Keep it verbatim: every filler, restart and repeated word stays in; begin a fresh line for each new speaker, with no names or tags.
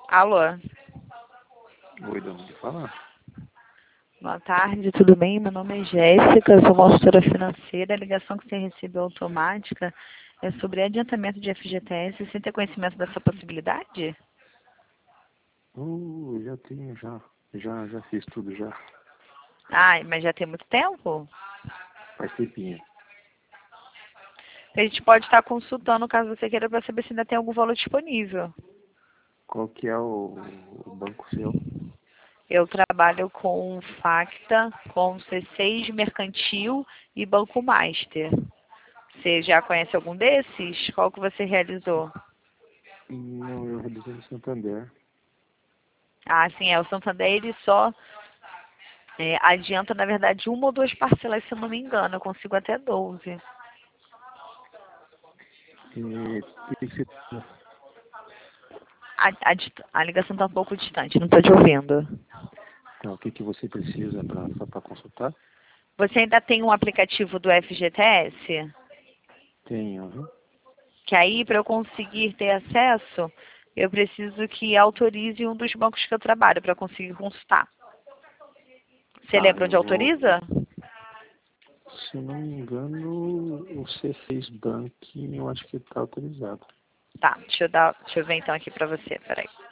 Alô?
Oi, dona, de falar?
Boa tarde, tudo bem? Meu nome é Jéssica, eu sou consultora financeira. A ligação que você recebeu automática é sobre adiantamento de F G T S. Você tem conhecimento dessa possibilidade?
Uh, já tenho, já. Já, já fiz tudo, já.
Ai, mas já tem muito tempo?
Faz tempinho.
A gente pode estar consultando caso você queira para saber se ainda tem algum valor disponível.
Qual que é o, o banco seu?
Eu trabalho com Facta, com C seis Mercantil e Banco Master. Você já conhece algum desses? Qual que você realizou?
Não, eu realizei no Santander.
Ah, sim, é. O Santander, ele só é, adianta, na verdade, uma ou duas parcelas, se eu não me engano. Eu consigo até doze.
E, o que que você...
A, a, dist- a ligação está um pouco distante, não estou te ouvindo.
Então, o que, que você precisa para consultar?
Você ainda tem um aplicativo do F G T S?
Tenho, uhum.
Que aí, para eu conseguir ter acesso, eu preciso que autorize um dos bancos que eu trabalho para conseguir consultar. Você
Tá,
lembra onde
eu vou...
autoriza?
Se eu não me engano, o C seis Bank, eu acho que está autorizado.
Tá, deixa eu, dar, deixa eu ver então aqui para você, peraí.